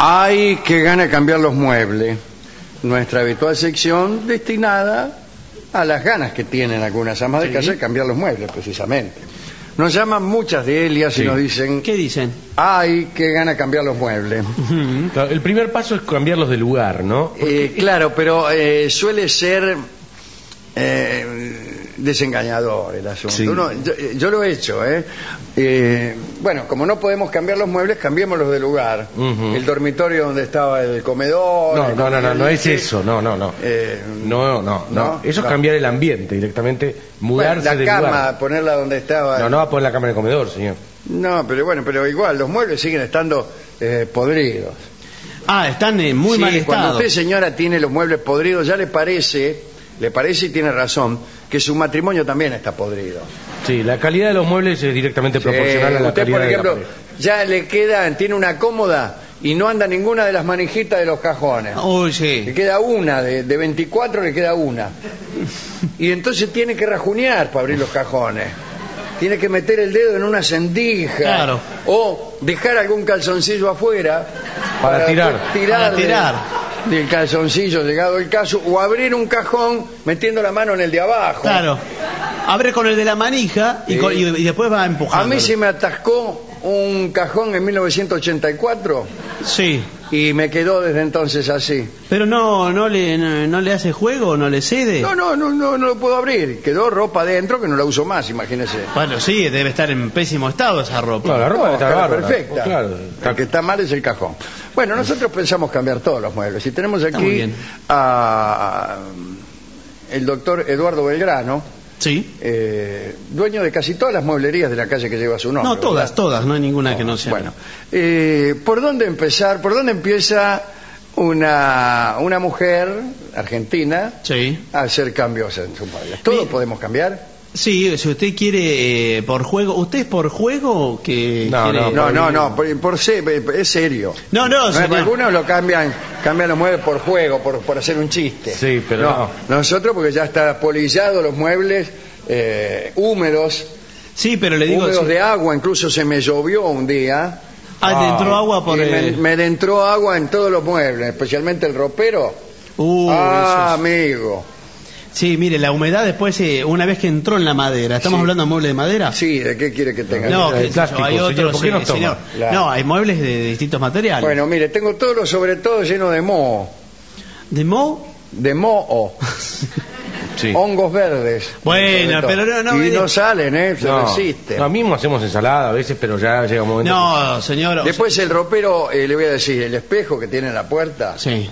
Hay que gana cambiar los muebles. Nuestra habitual sección destinada a las ganas que tienen algunas amas de casa de cambiar los muebles, precisamente. Nos llaman muchas de ellas y nos dicen... ¿Qué dicen? Ay, qué gana cambiar los muebles. Claro, el primer paso es cambiarlos de lugar, ¿no? Claro, pero suele ser desengañador el asunto. Sí. Yo lo he hecho, bueno, como no podemos cambiar los muebles, cambiémoslos de lugar. El dormitorio donde estaba el comedor... No es eso, no. No. Eso es cambiar el ambiente directamente, mudarse de lugar. La cama, ponerla donde estaba... No va a poner la cama en el comedor, señor. No, pero igual, los muebles siguen estando podridos. Están en muy mal estado. Cuando usted, señora, tiene los muebles podridos, ya le parece y tiene razón, que su matrimonio también está podrido. Sí, la calidad de los muebles es directamente proporcional a la usted, calidad por ejemplo, de la pared. Ya tiene una cómoda y no anda ninguna de las manijitas de los cajones. Uy, sí. Le queda una, de 24 le queda una. Y entonces tiene que rajunear para abrir los cajones. Tiene que meter el dedo en una sendija. Claro. O dejar algún calzoncillo afuera para tirar del calzoncillo, llegado el caso, o abrir un cajón metiendo la mano en el de abajo. Claro. Abre con el de la manija y después va empujando. A mí se me atascó un cajón en 1984. Sí. Y me quedó desde entonces así. Pero no le hace juego, no le cede. No lo puedo abrir. Quedó ropa adentro que no la uso más, imagínese. Bueno, sí, debe estar en pésimo estado esa ropa. No, la ropa está bárbara, perfecta. Claro. Lo que está mal es el cajón. Bueno, nosotros pensamos cambiar todos los muebles. Y tenemos aquí a el doctor Eduardo Belgrano. Sí. Dueño de casi todas las mueblerías de la calle que lleva su nombre. No, todas, no hay ninguna que no sea. Bueno, ¿por dónde empezar? ¿Por dónde empieza una mujer argentina a hacer cambios en sus muebles? ¿Todo podemos cambiar? Sí, si usted quiere por juego. ¿Usted es por juego que No, es serio. No, señor. Algunos lo cambian los muebles por juego, por hacer un chiste. Sí, pero no. Nosotros, porque ya está polillado los muebles húmedos. Sí, pero le digo... Húmedos de agua, incluso se me llovió un día. Le entró agua por el... Me entró agua en todos los muebles, especialmente el ropero. Amigo. Sí, mire, la humedad después, una vez que entró en la madera. ¿Estamos hablando de muebles de madera? Sí, ¿de qué quiere que tenga? No, plástico, hay otros, ¿por qué no toma? señor. Claro. No, hay muebles de distintos materiales. Bueno, mire, tengo todo sobre todo lleno de moho. ¿De moho? De moho. Sí. Hongos verdes. Bueno, pero no. Y no salen, se resisten. No, mismo hacemos ensalada a veces, pero ya llega un momento. No, señor. Después el ropero, le voy a decir, el espejo que tiene en la puerta. Sí.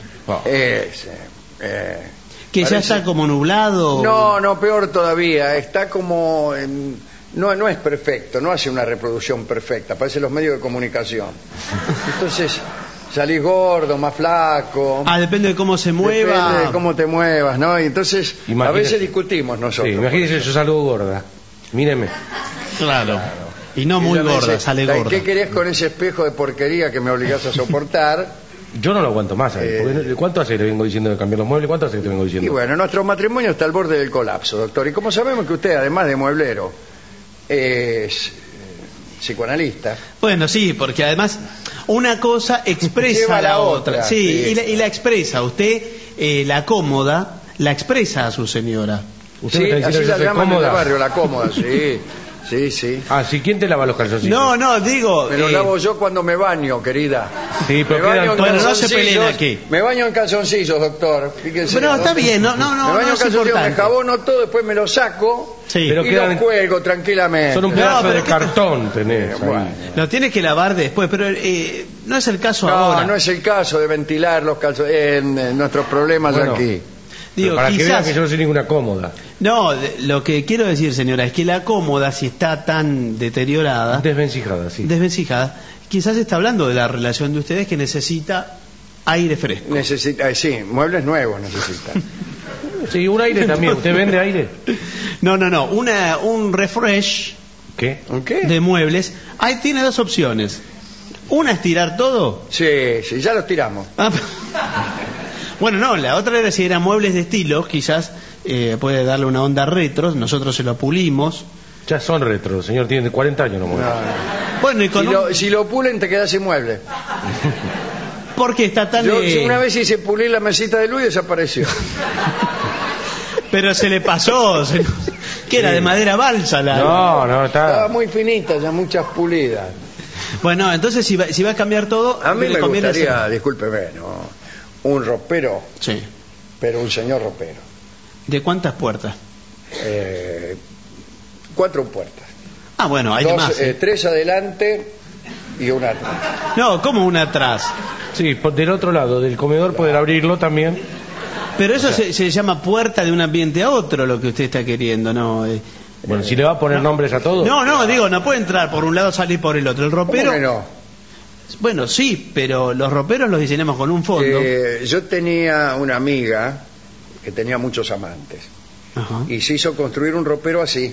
Que ya está como nublado. No, peor todavía. Está como... no es perfecto, no hace una reproducción perfecta. Parece los medios de comunicación. Entonces, salís gordo, más flaco. Depende de cómo se mueva. Depende de cómo te muevas, ¿no? Y entonces, a veces discutimos nosotros. Sí, imagínese, yo salgo gorda. Míreme. Claro. Y no muy gorda, sale gorda. ¿Qué querés con ese espejo de porquería que me obligás a soportar? Yo no lo aguanto más. ¿Cuánto hace que te vengo diciendo de cambiar los muebles? ¿Cuánto hace que te vengo diciendo? Y bueno, nuestro matrimonio está al borde del colapso, doctor. Y como sabemos que usted, además de mueblero, es psicoanalista. Bueno, sí, porque además una cosa expresa a la otra. Sí, y la expresa. Usted la cómoda, la expresa a su señora. ¿Usted así la llaman en el barrio, la cómoda, sí. Sí. ¿Quién te lava los calzoncillos? No, digo... Me los lavo yo cuando me baño, querida. Sí, pero bueno, no se peleen aquí. Me baño en calzoncillos, doctor. Fíjense. Pero está bien, no. Me baño en calzoncillos, me jabono todo, después me lo saco y los cuelgo tranquilamente. Son un pedazo de cartón tenés. Lo tienes que lavar después, pero no es el caso ahora. No es el caso de ventilar los calzones, nuestros problemas aquí. Digo, para que vean que yo no soy ninguna cómoda. No, lo que quiero decir, señora, es que la cómoda, si está tan deteriorada... Desvencijada, quizás está hablando de la relación de ustedes que necesita aire fresco. Sí, muebles nuevos necesitan. Sí, un aire también. ¿Usted vende aire? No, un refresh... ¿Qué? ¿Un qué? De muebles. Ahí tiene dos opciones. Una es tirar todo. Sí, ya los tiramos. Bueno, no, la otra era si eran muebles de estilo, quizás puede darle una onda retro, nosotros se lo pulimos. Ya son retro, señor, tiene 40 años no muebles. Bueno, y si lo pulen te quedas sin mueble. porque está tan... Yo una vez hice pulir la mesita de luz y desapareció. Pero se le pasó, que era de madera balsa la... No, estaba muy finita, ya muchas pulidas. Bueno, entonces si va a cambiar todo... A mí me gustaría, discúlpeme, un ropero, sí, pero un señor ropero. ¿De cuántas puertas? 4 puertas. Ah, bueno, hay más. 3 adelante y una atrás. No, ¿cómo una atrás? Sí, del otro lado, del comedor poder abrirlo también. Pero eso se llama puerta de un ambiente a otro, lo que usted está queriendo, ¿no? Bueno, si le va a poner nombres a todos. No, digo, no puede entrar por un lado, salir por el otro. El ropero... ¿Cómo que no? Bueno, sí, pero los roperos los diseñamos con un fondo. Yo tenía una amiga que tenía muchos amantes. Ajá. Y se hizo construir un ropero así,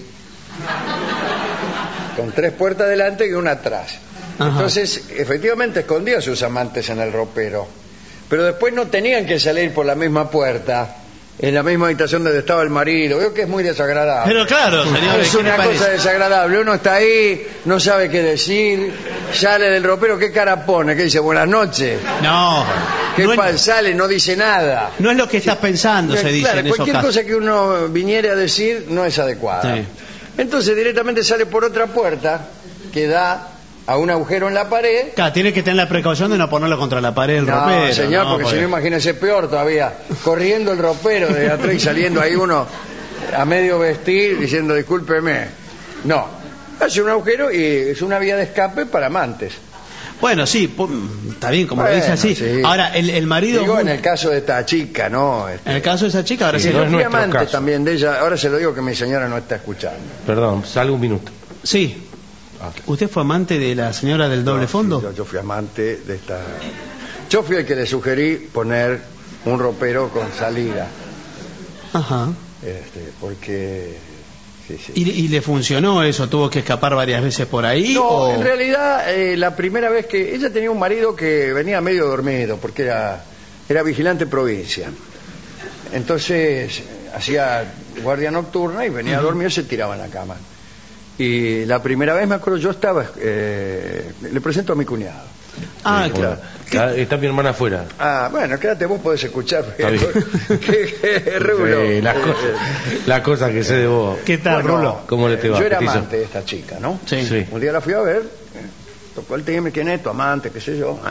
con 3 puertas delante y una atrás. Ajá. Entonces, efectivamente escondía a sus amantes en el ropero, pero después no tenían que salir por la misma puerta, en la misma habitación donde estaba el marido. Veo que es muy desagradable. Pero claro, señor, es una cosa desagradable. Uno está ahí, no sabe qué decir, sale del ropero, ¿qué cara pone? ¿Qué dice? Buenas noches. No. Sale, no dice nada. No es lo que estás pensando, se dice en esos casos. Cualquier cosa que uno viniera a decir no es adecuada. Sí. Entonces directamente sale por otra puerta que da a un agujero en la pared. Claro, tiene que tener la precaución de no ponerlo contra la pared el ropero. Señor, porque si no, imagínese peor todavía, corriendo el ropero de atrás y saliendo ahí uno a medio vestir diciendo discúlpeme. No, hace un agujero y es una vía de escape para amantes. Bueno, sí, está bien, como lo dice así. Sí. Ahora, el marido... Digo, en el caso de esta chica, ¿no? En el caso de esa chica, ahora sí. Yo fui amante también de ella, ahora se lo digo que mi señora no está escuchando. Perdón, salgo un minuto. Sí. ¿Usted fue amante de la señora del doble fondo? Sí, yo fui amante de esta... Yo fui el que le sugerí poner un ropero con salida. Ajá. Porque... Sí. ¿Y le funcionó eso? ¿Tuvo que escapar varias veces por ahí? No, en realidad la primera vez que... Ella tenía un marido que venía medio dormido, porque era vigilante provincia. Entonces hacía guardia nocturna y venía dormido y se tiraba en la cama. Y la primera vez, me acuerdo, yo estaba... le presento a mi cuñado. Ah, claro. Está mi hermana afuera. Ah, bueno, quédate, vos podés escuchar. Está bien. Rulo. Las cosas que sé de vos. ¿Qué tal, Rulo? ¿Cómo le te va? Yo era amante de esta chica, ¿no? Sí. Un día la fui a ver, tocó el timbre, ¿quién es tu amante? ¿Qué sé yo?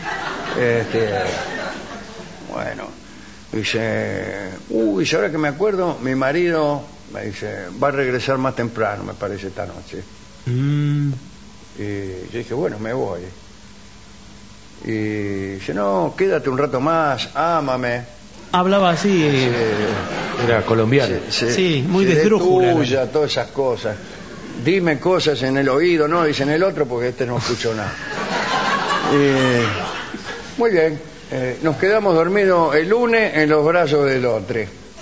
Bueno, dice, dice, ahora que me acuerdo, mi marido me dice, va a regresar más temprano, me parece, esta noche. Y yo dije, bueno, me voy. Y dice, no, quédate un rato más, ámame. Hablaba así. Era colombiano. Sí, muy de esdrújula. Tuya, todas esas cosas. Dime cosas en el oído, no, dice en el otro porque no escucho nada. Muy bien, nos quedamos dormidos el lunes en los brazos del otro.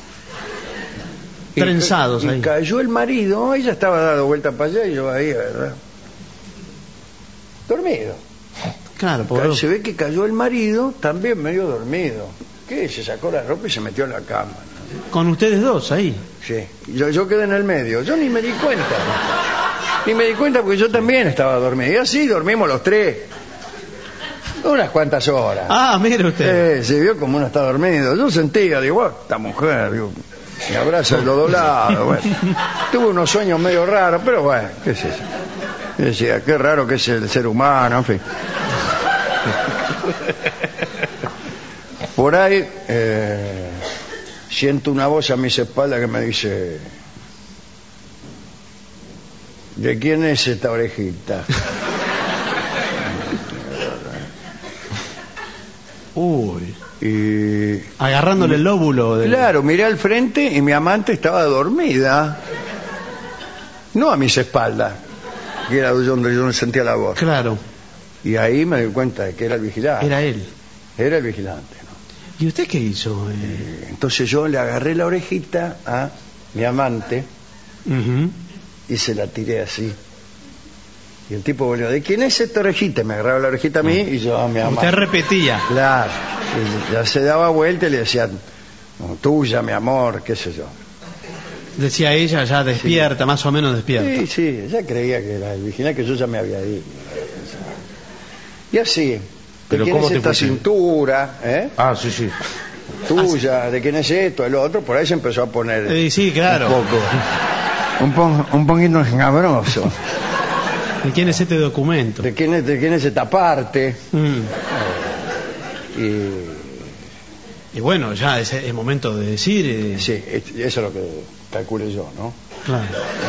Trenzados ahí. Y cayó el marido, ella estaba dando vuelta para allá y yo ahí, ¿verdad? Dormido. Claro, por se ve que cayó el marido también medio dormido. ¿Qué? Se sacó la ropa y se metió en la cama, ¿no? ¿Con ustedes dos ahí? Sí. Yo quedé en el medio. Yo ni me di cuenta. Ni me di cuenta porque yo también estaba dormido. Y así dormimos los 3. Unas cuantas horas. Ah, mire usted. Se vio como uno está dormido. Yo sentía, digo, esta mujer, digo, me abraza lo doblado. Bueno. Tuve unos sueños medio raros, pero bueno, ¿qué es eso? Y decía, qué raro que es el ser humano, en fin. Por ahí siento una voz a mis espaldas que me dice, ¿de quién es esta orejita? Uy. Y agarrándole el lóbulo. Claro, miré al frente y mi amante estaba dormida. No a mis espaldas, que era donde yo no sentía la voz. Claro. Y ahí me di cuenta de que era el vigilante. Era él. Era el vigilante, ¿no? ¿Y usted qué hizo? Entonces yo le agarré la orejita a mi amante y se la tiré así. Y el tipo volvió, ¿de quién es esta orejita? Me agarraba la orejita a mí y yo a mi amante. Usted repetía. Claro. Y ya se daba vuelta y le decía, no, tuya, mi amor, qué sé yo. Decía ella ya despierta, sí. Más o menos despierta. Sí, ella creía que era el vigilante, que yo ya me había ido. Y así, ¿De quién es esta cintura? Ah, sí. Tuya, ¿de quién es esto? El otro, por ahí se empezó a poner sí, claro. un poquito escabroso. ¿De quién es este documento? ¿De quién es esta parte? Y bueno, ya es el momento de decir... Sí, eso es lo que calculé yo, ¿no? Claro.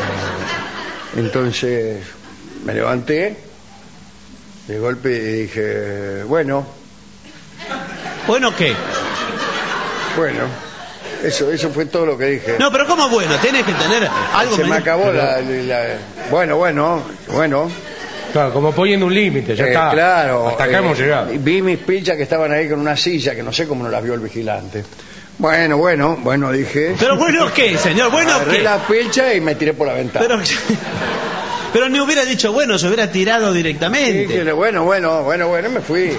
Entonces me levanté de golpe y dije, bueno. ¿Bueno qué? Bueno, eso fue todo lo que dije. No, pero ¿cómo bueno? Tienes que tener algo... Se me acabó la... Bueno. Claro, como poniendo un límite, ya está. Claro. Hasta acá hemos llegado. Vi mis pilchas que estaban ahí con una silla, que no sé cómo no las vio el vigilante. Bueno, dije. ¿Pero bueno qué, señor? ¿Bueno qué? Agarré la pilcha y me tiré por la ventana. Pero ni hubiera dicho bueno, se hubiera tirado directamente. Dije, bueno, y me fui.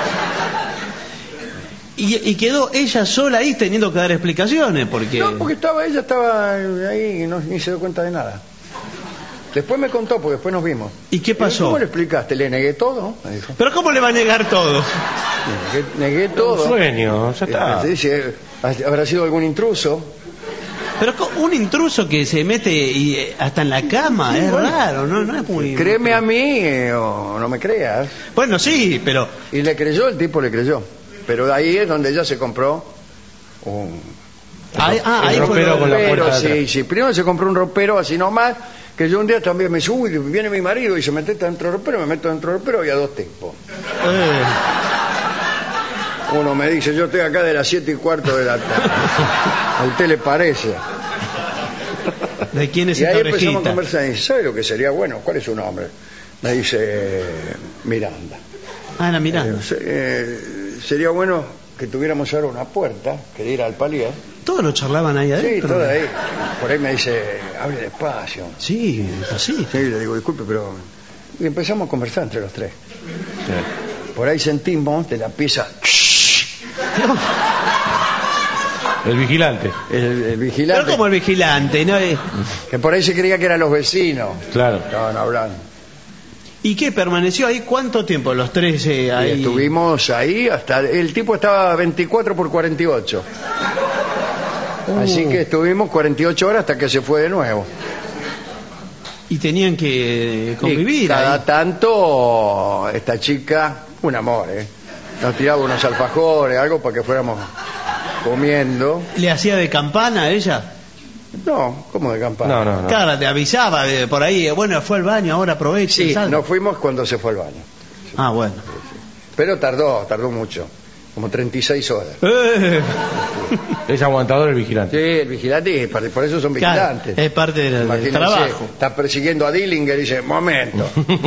Y quedó ella sola ahí teniendo que dar explicaciones, porque... No, porque ella estaba ahí y ni se dio cuenta de nada. Después me contó, porque después nos vimos. ¿Y qué pasó? ¿Cómo le explicaste? Le negué todo, me dijo. ¿Pero cómo le va a negar todo? Negué todo. Un sueño, ya está. Dice, ¿habrá sido algún intruso? Pero un intruso que se mete hasta en la cama, es raro, no es muy... Créeme a mí o no me creas. Bueno, sí, pero... Y le creyó, el tipo le creyó. Pero ahí es donde ella se compró un... ahí ropero con la puerta. Sí. Primero se compró un ropero así nomás, que yo un día también me subo y viene mi marido y se mete dentro del ropero, me meto dentro del ropero y había dos tipos. Uno me dice, yo estoy acá de las 7:15 de la tarde. A usted le parece. ¿De quién es y esta ahí orejita? empezamos a conversar y dice, ¿sabe lo que sería bueno? ¿Cuál es su nombre? Me dice, Miranda. La Miranda. Sería bueno que tuviéramos ahora una puerta, que diera al palier. ¿Todos lo charlaban ahí adentro? Sí, todo ahí. Por ahí me dice, hable despacio. Sí, así. Sí, le digo, disculpe, pero... Y empezamos a conversar entre los tres. Sí. Por ahí sentimos de la pieza... El vigilante. El vigilante. Pero como el vigilante, ¿no? Que por ahí se creía que eran los vecinos. Claro. Estaban hablando. ¿Y qué? ¿Permaneció ahí cuánto tiempo? Los tres ahí. Y estuvimos ahí hasta... El tipo estaba 24x48. Así que estuvimos 48 horas hasta que se fue de nuevo. Y tenían que convivir. Y cada ahí. tanto, esta chica, un amor, nos tiraba unos alfajores, algo para que fuéramos comiendo. ¿Le hacía de campana a ella? No, ¿cómo de campana? No. Claro, te avisaba por ahí, bueno, fue al baño, ahora aproveche. Sí, nos fuimos cuando se fue al baño. Ah, bueno. Pero tardó mucho, como 36 horas. Es aguantador el vigilante. Sí, el vigilante, por eso son vigilantes. Claro, es parte del trabajo. Está persiguiendo a Dillinger y dice, momento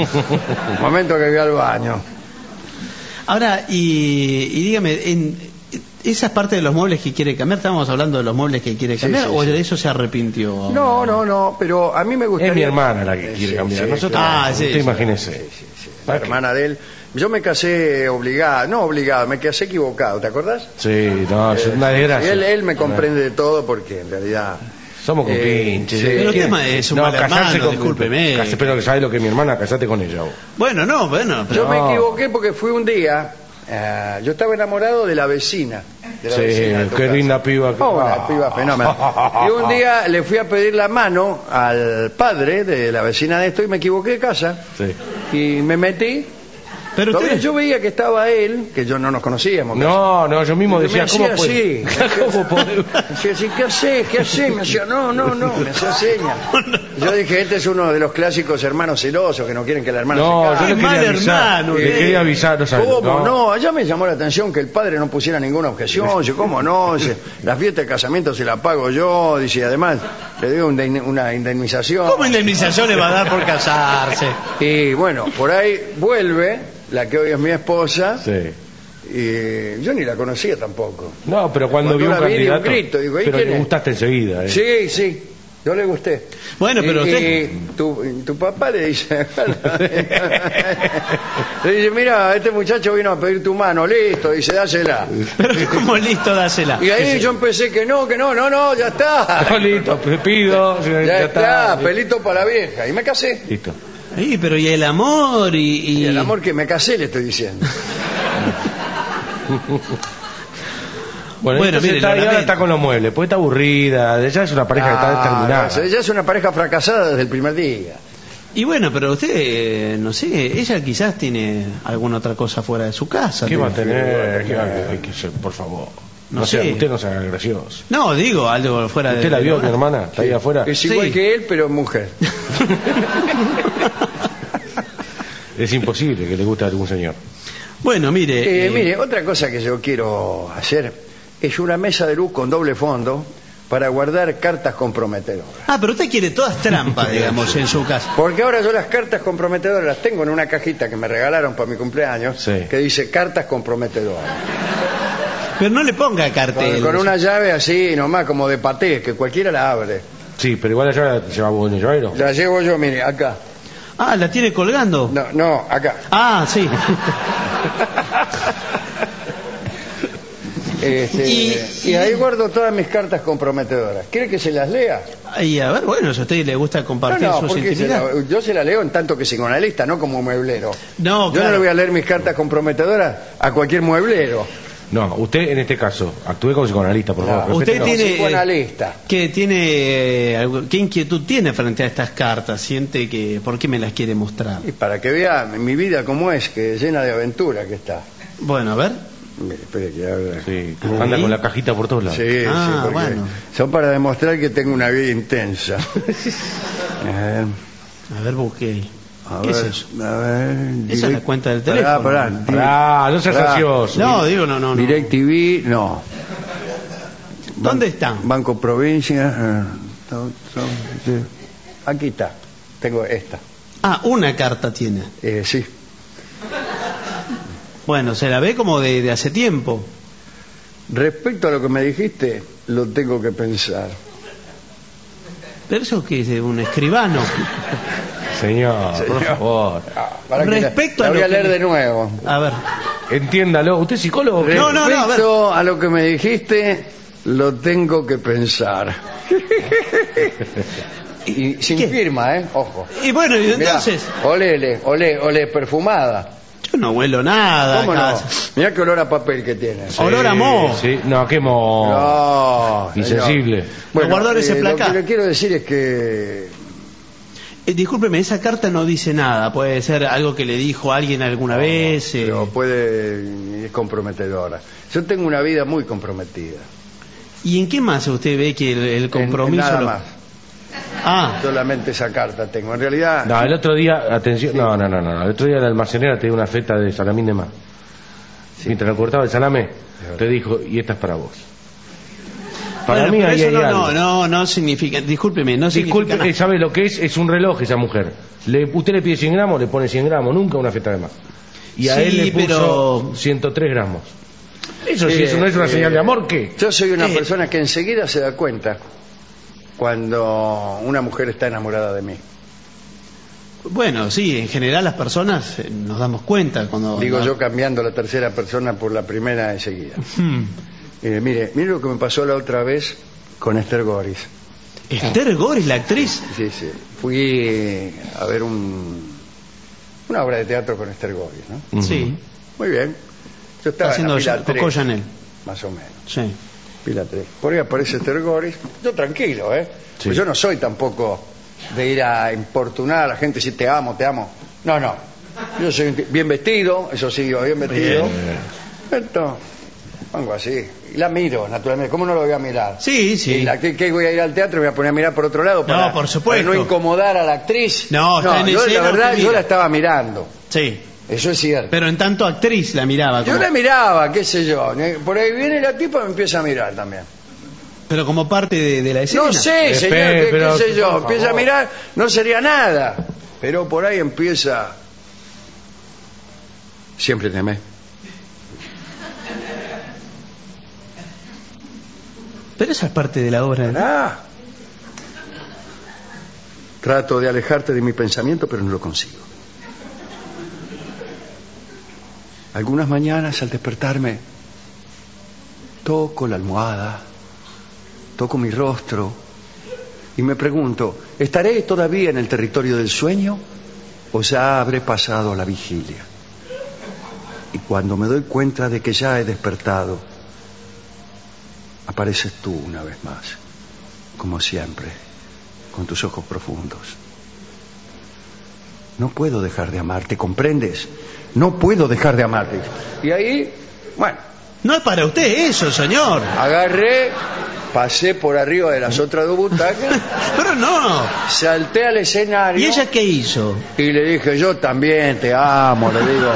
que voy al baño. Ahora, y dígame, ¿esa es parte de los muebles que quiere cambiar? ¿Estábamos hablando de los muebles que quiere cambiar o de eso se arrepintió? No, pero a mí me gustaría... Es mi hermana la que quiere cambiar. Nosotros, usted imagínese. La hermana de él. Yo me casé me casé equivocado, ¿te acordás? Sí, no, es una desgracia. Él me comprende de todo porque en realidad... Somos compinches. Sí. Pero el tema es un mal hermano, discúlpeme. Pero ¿sabes lo que es mi hermana? Casate con ella. Bueno. Pero... Yo me equivoqué porque fui un día... yo estaba enamorado de la vecina. Qué linda piba. Una piba fenomenal. Y un día le fui a pedir la mano al padre de la vecina de esto y me equivoqué de casa. Sí. Y me metí. Pero todavía yo veía que estaba él, que yo no nos conocíamos. No, yo mismo decía, ¿cómo puede? Decía así, ¿qué hace? Me decía, no, me hacía señas. Yo dije, este es uno de los clásicos hermanos celosos que no quieren que la hermana se case. Yo le quería avisar. ¿Cómo no? Allá me llamó la atención que el padre no pusiera ninguna objeción. Dice, ¿cómo no? Dice, la fiesta de casamiento se la pago yo. Dice, y además le doy una indemnización. ¿Cómo indemnización le va a dar por casarse? Y bueno, por ahí vuelve la que hoy es mi esposa. Sí. Y yo ni la conocía tampoco. No, pero cuando vio un candidato, grito, digo, pero le gustaste enseguida. Sí, yo le gusté. Bueno, pero usted... tu papá le dice, mira, este muchacho vino a pedir tu mano, listo, dice, dásela. Pero ¿cómo listo, dásela? Y ahí yo empecé que no, ya está. No, listo, pido, ya está, pelito para la vieja. Y me casé. Listo. Sí, pero ¿y el amor? Y el amor que me casé, le estoy diciendo. Bueno, mire, ahora está con los muebles, pues está aburrida, ella es una pareja que está terminada. Ella es una pareja fracasada desde el primer día. Y bueno, pero usted, no sé, ella quizás tiene alguna otra cosa fuera de su casa. ¿Qué va a tener? Por favor. No sé. Usted no se haga gracioso. No, digo, algo fuera de... ¿Usted la vio, mi hermana? ¿Está ahí afuera? Es igual que él, pero mujer. Es imposible que le guste a algún señor. Bueno, mire... Mire, otra cosa que yo quiero hacer es una mesa de luz con doble fondo para guardar cartas comprometedoras. Pero usted quiere todas trampas, digamos, en su casa. Porque ahora yo las cartas comprometedoras las tengo en una cajita que me regalaron para mi cumpleaños, que dice cartas comprometedoras. Pero no le ponga cartel. Con una llave así, nomás, como de paté, que cualquiera la abre. Sí, pero igual la llave la lleva vos en el llavero. La llevo yo, mire, acá. ¿La tiene colgando? No, acá. Sí. Y ahí guardo todas mis cartas comprometedoras. ¿Quiere que se las lea? Y a ver, bueno, si a usted le gusta compartir sus intimidades. Yo se la leo en tanto que psicoanalista, no como mueblero. No, yo no le voy a leer mis cartas comprometedoras a cualquier mueblero. No, usted en este caso, actúe como psicoanalista, por favor. Usted tiene... psicoanalista. ¿Qué inquietud tiene frente a estas cartas? ¿Siente que... ¿Por qué me las quiere mostrar? Y para que vea mi vida cómo es, que llena de aventura que está. Bueno, a ver. Mire, espere que hable. Sí, anda con la cajita por todos lados. Sí, bueno. Son para demostrar que tengo una vida intensa. A ver, busqué. ¿Qué es eso? A ver, esa es la cuenta del teléfono. No seas ansioso. No. DirecTV, no. ¿Dónde están? Banco Provincia. Aquí está. Tengo esta. Una carta tiene. Sí. Bueno, se la ve como de hace tiempo. Respecto a lo que me dijiste, lo tengo que pensar. ¿Pero eso qué es? ¿Un escribano? Señor, por favor. Respecto a lo que... voy a leer de nuevo. A ver. Entiéndalo. ¿Usted es psicólogo? Respecto a lo que me dijiste, lo tengo que pensar. Y sin firma, ojo. Y bueno, y entonces... Mirá, olé, perfumada. Yo no huelo nada. ¿Cómo no? Mirá qué olor a papel que tiene. Sí, olor a moho. Sí. No, qué moho. No. Insensible. Bueno, guardar ese placar. Lo que le quiero decir es que... discúlpeme, esa carta no dice nada. Puede ser algo que le dijo alguien alguna vez. Pero es comprometedora. Yo tengo una vida muy comprometida. ¿Y en qué más usted ve que el compromiso... En nada más. Solamente esa carta tengo. En realidad... No, el otro día, atención... Sí. No. El otro día la almacenera te dio una feta de salamín de más. Sí. Mientras le cortaba el salame, te dijo, y esta es para vos. Para mí ahí hay algo. No significa... Discúlpeme, no significa nada. ¿Sabe lo que es? Es un reloj esa mujer. Usted le pide 100 gramos, le pone 100 gramos, nunca una feta de más. Y a él le puso 103 gramos. Eso sí, eso no es una señal de amor, ¿qué? Yo soy una persona que enseguida se da cuenta cuando una mujer está enamorada de mí. Bueno, sí, en general las personas nos damos cuenta cuando... Digo yo cambiando la tercera persona por la primera enseguida. Mire lo que me pasó la otra vez con Esther Goris. ¿Esther Goris, la actriz? Sí. Fui a ver una obra de teatro con Esther Goris, ¿no? Sí. Muy bien. Yo estaba haciendo Coco Chanel. Más o menos. Sí. Pila 3. Por ahí aparece Esther Goris. Yo tranquilo, Sí. Pues yo no soy tampoco de ir a importunar a la gente, decir te amo. No. Yo soy bien vestido, eso sí, bien vestido. Bien. Entonces, pongo así. Y la miro, naturalmente. ¿Cómo no lo voy a mirar? Sí. ¿Qué voy a ir al teatro y me voy a poner a mirar por otro lado? No, por supuesto. Para no incomodar a la actriz. No, está en escena, la verdad, yo la estaba mirando. Sí. Eso es cierto. Pero en tanto actriz la miraba. Yo la miraba, qué sé yo. Por ahí viene la tipa y me empieza a mirar también. Pero como parte de la escena. No sé, señor, qué sé yo. Empieza a mirar, no sería nada. Pero por ahí empieza... Siempre te amé. Pero esa es parte de la obra. Trato de alejarte de mi pensamiento, pero no lo consigo. Algunas mañanas al despertarme, toco la almohada, toco mi rostro y me pregunto, ¿estaré todavía en el territorio del sueño o ya habré pasado la vigilia? Y cuando me doy cuenta de que ya he despertado, apareces tú una vez más, como siempre, con tus ojos profundos. No puedo dejar de amarte, ¿comprendes? No puedo dejar de amarte. Y ahí, bueno... No es para usted eso, señor. Agarré, pasé por arriba de las otras dos butacas. Pero no. Salté al escenario. ¿Y ella qué hizo? Y le dije, yo también te amo, le digo.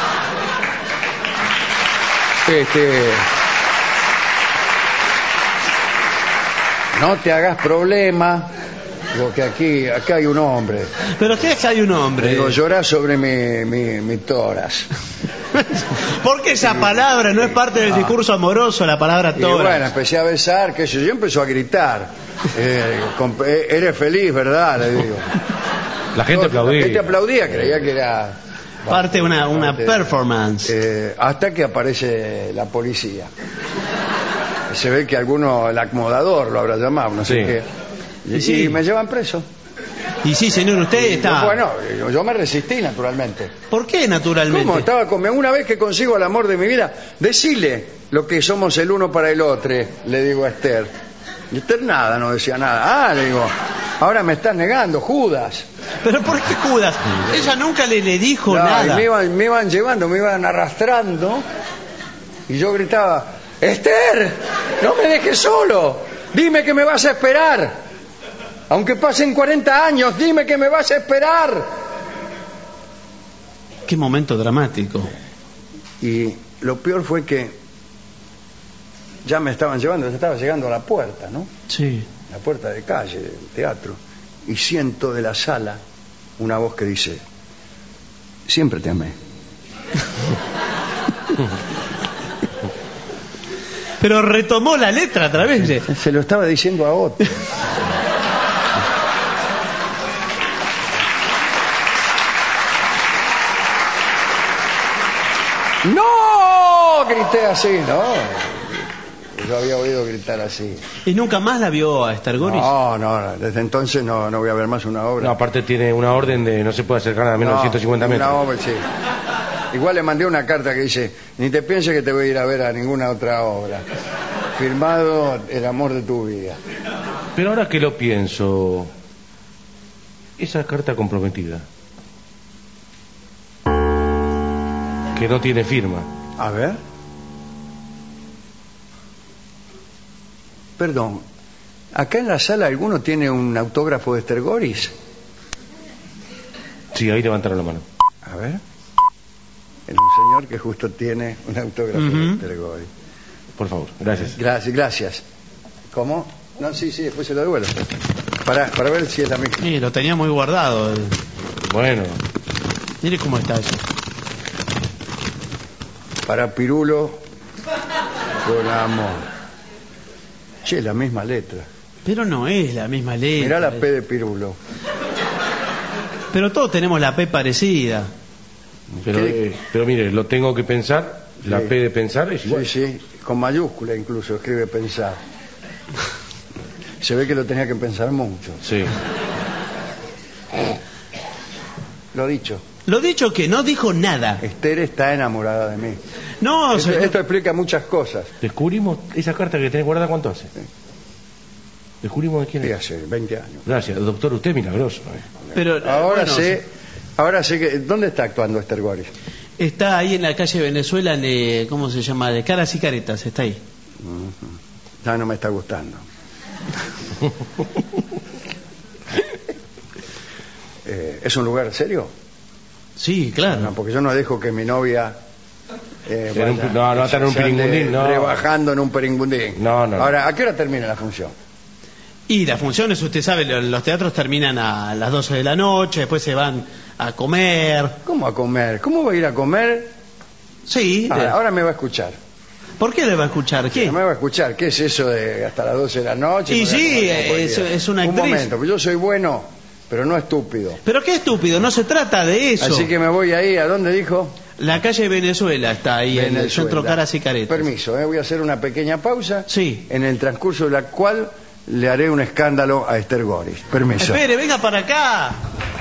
No te hagas problema. Digo que acá hay un hombre. ¿Pero qué es que hay un hombre? Digo, llorá sobre mi toras. ¿Por qué esa palabra no es parte del discurso amoroso, la palabra toras? Y bueno, empecé a besar, qué sé yo, empezó a gritar. Eres feliz, ¿verdad? Le digo. La gente aplaudía. La gente aplaudía, creía que era... Parte una performance. Hasta que aparece la policía. Se ve que alguno, el acomodador lo habrá llamado, no sé qué. Y me llevan preso. Y sí, señor, usted está... Bueno, yo me resistí, naturalmente. ¿Por qué, naturalmente? ¿Cómo? Una vez que consigo el amor de mi vida, decile lo que somos el uno para el otro, le digo a Esther. Y Esther nada, no decía nada. Le digo, ahora me estás negando, Judas. ¿Pero por qué Judas? Ella nunca le dijo nada. Me iban llevando, me iban arrastrando. Y yo gritaba, Esther, no me dejes solo. Dime que me vas a esperar. Aunque pasen 40 años, dime que me vas a esperar. Qué momento dramático. Y lo peor fue que ya me estaban llevando, ya estaba llegando a la puerta, ¿no? Sí. La puerta de calle, del teatro. Y siento de la sala una voz que dice, siempre te amé. Pero retomó la letra a través de... Se lo estaba diciendo a otro. ¡No! Grité así, ¿no? Yo había oído gritar así. ¿Y nunca más la vio a Esther Goris? No, desde entonces no voy a ver más una obra. No, aparte tiene una orden de no se puede acercar a menos de 150 metros. Una obra, sí. Igual le mandé una carta que dice, ni te pienses que te voy a ir a ver a ninguna otra obra. Firmado, el amor de tu vida. Pero ahora que lo pienso, esa carta comprometida, que no tiene firma. A ver. Perdón, ¿acá en la sala alguno tiene un autógrafo de Esther Goris? Sí, ahí levantaron la mano. A ver. Es un señor que justo tiene un autógrafo de Esther Goris. Por favor, gracias. Gracias. ¿Cómo? No, sí, después se lo devuelvo. Para ver si es la misma. Sí, lo tenía muy guardado. Bueno. Mire cómo está eso. Para Pirulo, con amor. Che, la misma letra. Pero no es la misma letra. Mirá la P de Pirulo. Pero todos tenemos la P parecida. Pero mire, lo tengo que pensar. La P de pensar es igual. Sí, con mayúscula incluso escribe pensar. Se ve que lo tenía que pensar mucho. Sí. Lo dicho. Lo dicho que no dijo nada. Esther está enamorada de mí. No, esto explica muchas cosas. Descubrimos esa carta que tenés guardada, ¿cuánto hace? Sí. ¿Descubrimos de quién es? Sí, hace 20 años. Gracias, doctor, usted es milagroso. Pero ahora sé que... ¿Dónde está actuando Esther Goris? Está ahí en la calle Venezuela, ¿cómo se llama? De Caras y Caretas, está ahí. Ya no me está gustando. ¿Es un lugar serio? Sí, claro. No, porque yo no dejo que mi novia... no va a estar en un peringundín, no. Rebajando en un peringundín. No. Ahora, ¿a qué hora termina la función? Y las funciones, usted sabe, los teatros terminan a las 12 de la noche, después se van a comer. ¿Cómo a comer? ¿Cómo voy a ir a comer? Sí. Ahora me va a escuchar. ¿Por qué le va a escuchar? ¿Qué? No me va a escuchar. ¿Qué es eso de hasta las 12 de la noche? Y sí, es una actriz. Un momento, que yo soy bueno, pero no estúpido. ¿Pero qué estúpido? No se trata de eso. Así que me voy ahí, ¿a dónde dijo? La calle Venezuela está ahí, en el centro Caras y Caretas. Permiso, voy a hacer una pequeña pausa. Sí. En el transcurso de la cual le haré un escándalo a Esther Goris. Permiso. Espere, venga para acá.